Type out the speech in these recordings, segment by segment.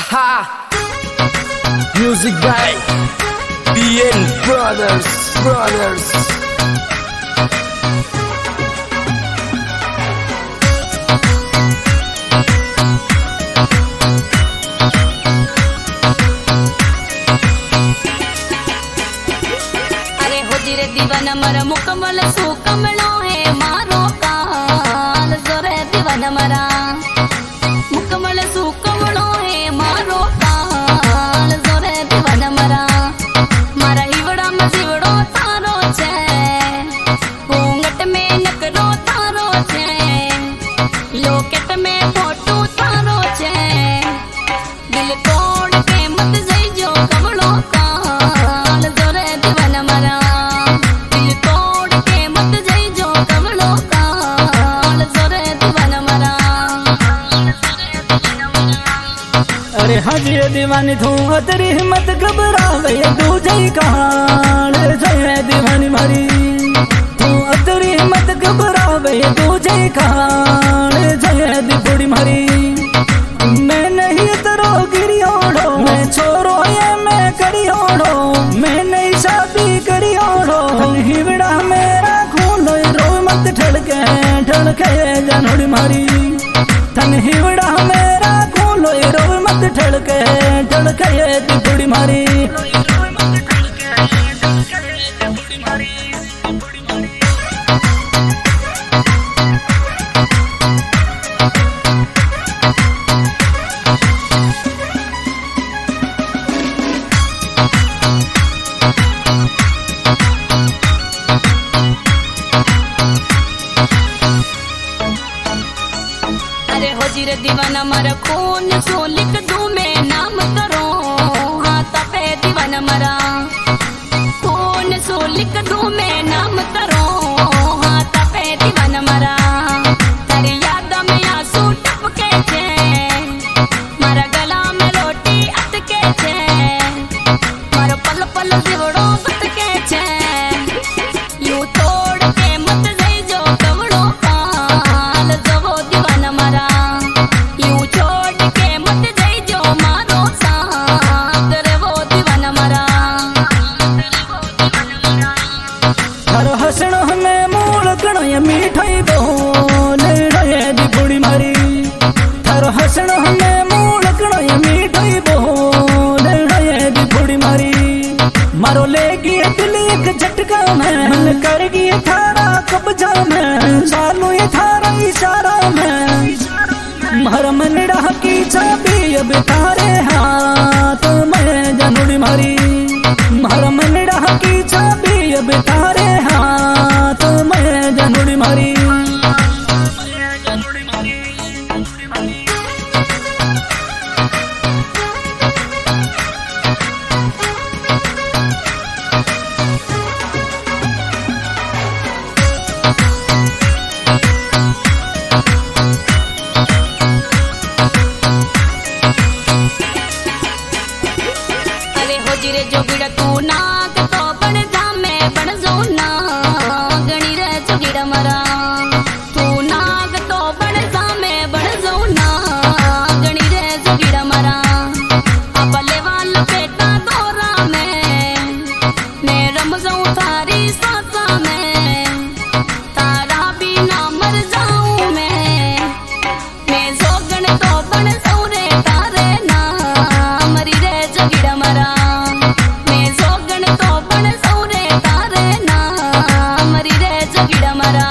Ha! Music by BN Brothers. अरे हो जी रे दीवाना मरा मुकम्मल सो कमलो है मारो काल जोरे दीवाना मरा मुकम्मल सो कमलो है मारो काल जोरे दीवाना मरा मारा हिवड़ा में जीवड़ो तारो छे घूंघट में नकरो तारो छे लोकेट में फोटो तारो छे दिल तोड़ के मत जइजो कमलो काल जोरे दीवाना मरा दिल तोड़ के मत जइजो कमलो काल जोरे दीवाना मरा। अरे हाजी दीवानी तू तेरी हिम्मत घबरावे दूजे कहान जय दीवानी मारी तू तेरी हिम्मत घबरावे दूजे कहान जय दी बुढ़ी मारी मैं नहीं तरो गिरी ओढ़ो मैं छोरो ये मैं करी ओढ़ो मैं नहीं शादी करी ओढ़ो हिवड़ा मेरा खून रो मत ठड़के जानोड़ी मारी थन हिवड़ा मेरा खून रो मत ठड़के दी बुढ़ी मारी। अरे हो जी रे दीवाना मरा खून सो लिख दूं मैं नाम करो हाथ पे दीवाना मरा खून सो लिख दूं मैं नाम करो हाथ पे दीवाना मरा तेरी याद में आंसू टपके छे मारा गला में रोटी अटके छे मारो पल पल जीवड़ो बतके छे यूं तोड़ के मत जइजो कवड़ो काल जवो दीवाना मरा यूं छोड़ के मत जइजो मारो साथ रे वो दीवाना मरा। थारो हसणो में मूल गणो ये मीठाई बोल रे दी बुढ़ी मारी थारो हसणो में मूल गणो ये मीठाई बोल रे दी बुढ़ी मारी मारो लेगी दिल एक झटका में मन करगी थारा कब्जा में चालू ये थारा इशारा में मारा मनड़ा की चाबी अब तारे हाथ में जानोड़ी मारी मारा मनड़ा की चाबी अब तारे हाथ में जानोड़ी मारी। अरे हो जी रे जोगिड़ा तू नाग तो बन जा मैं बन जाऊं ना गणी रे जोगिड़ा मरा तू नाग तो बन जा मैं बन जाऊं ना गणी रे जोगिड़ा मरा अपले वाल पेटा दोरा मैं रम जाऊं थारी सासा में तारा भी ना मर जाऊं मैं जोगण तो बन जाऊं रे तारे ना मरी रे जोगिड़ा मरा मैं जोगण तो बन जाऊं रे तारे ना मरी रे जोगिड़ा मरा।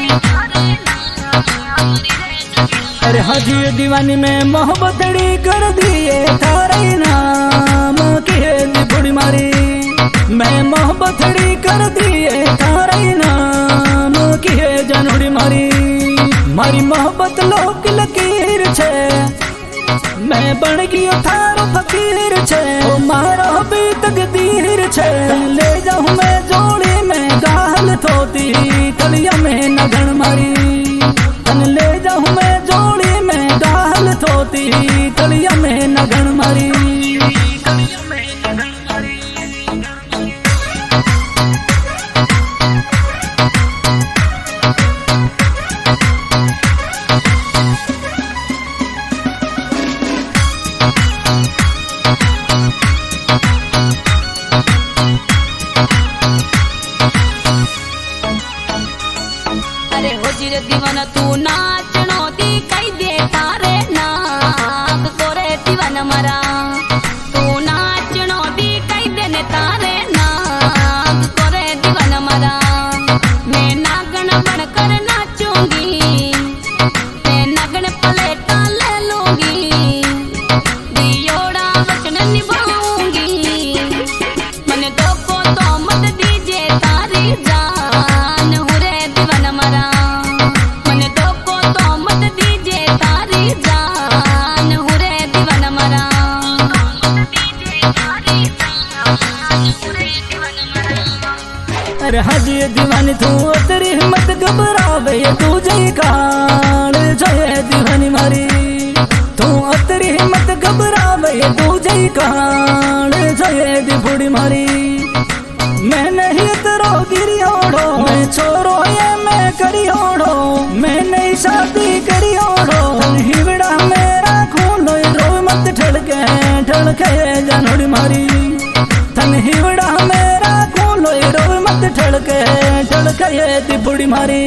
अरे हाजी दीवानी में मोहब्बतड़ी कर दिए थारे नाम की दी बुढ़ी मारी मैं मोहब्बतड़ी कर दिए थारे नाम की जानोड़ी मारी मारी मोहब्बत लोक लकीर छे मैं बन गयो थारो फकीर छे ओ मारो भी तकदीर छे ले जाऊं मैं जोड़ी में गाल थोती कलिया में नगन मारी तन ले जाऊं मैं जोड़ी में गाल थोती कलिया में नगन मारी। दीवाना मारा तू नाचनो दी कई दिन तारे नाग करे दीवाना मारा मैं नागन बनकर नाचूंगी मैं नागन पलेटा ले लूंगी दियोड़ा वचन निभाऊंगी मन दो को तो मत दीजे तारी जान हुरे दीवाना मारा मन दो को तो मत दीजे तारी जान हुरे दीवाना मारा अरे हाजी दीवानी तू तेरी हिम्मत घबरावे तू जय कान जय दीवानी मारी तू तेरी हिम्मत घबरावे तू जय कान जय दी बुढ़ी मारी मैं नहीं तेरो गिरी ओढ़ो मैं छोरो ये मैं करी ओढ़ो मैं नहीं शादी करी ओढ़ो हिवड़ा मेरा खून रो मत ठड़के ठड़के जानोड़ी मारी तन हिवड़ा मेरा खून रो मत ठड़के ठड़के दी बुढ़ी मारी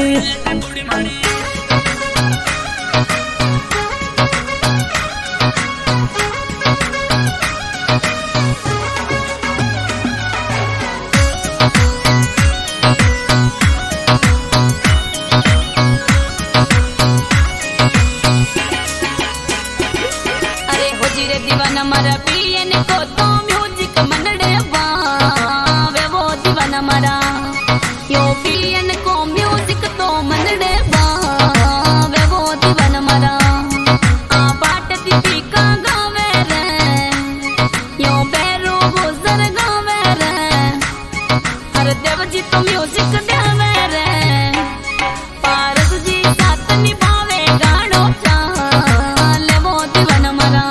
दीवाना मारा पियन को तो म्यूजिक मनड़े वे वो दीवाना मारा यो पियन को म्यूजिक तो मनड़े वे वो दीवाना मारा आ बाट दीपी का गावे रे यो बैरो गुजर गावे रे हर देव जी तो म्यूजिक देवे रे पारस जी साथ निभावे गानो चाले वो दीवाना मारा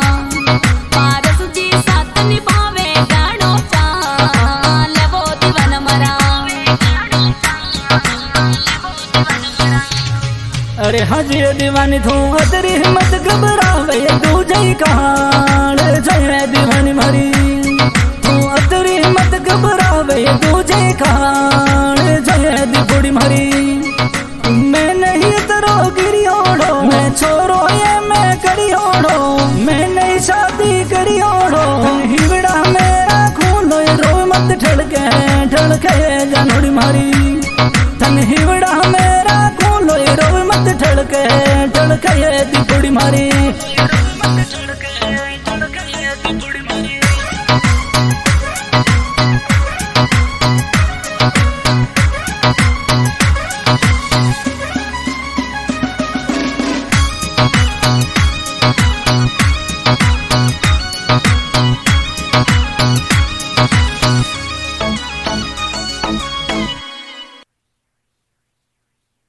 अरे हाजी दीवानी तू तेरी हिम्मत घबरावे तू जय कान जय दीवानी मारी तू तेरी हिम्मत घबरावे तू जय कान जय दी बुढ़ी मारी मैं नहीं तेरो गिरी ओढ़ो मैं छोरो ये मैं करी ओढ़ो मैं नहीं शादी करी ओढ़ो हिवड़ा मेरा खून रो मत ठड़के ठड़के जानोड़ी मारी तन हिवड़ा मेरा खून रो मत ठड़के ठड़के दी बुढ़ी मारी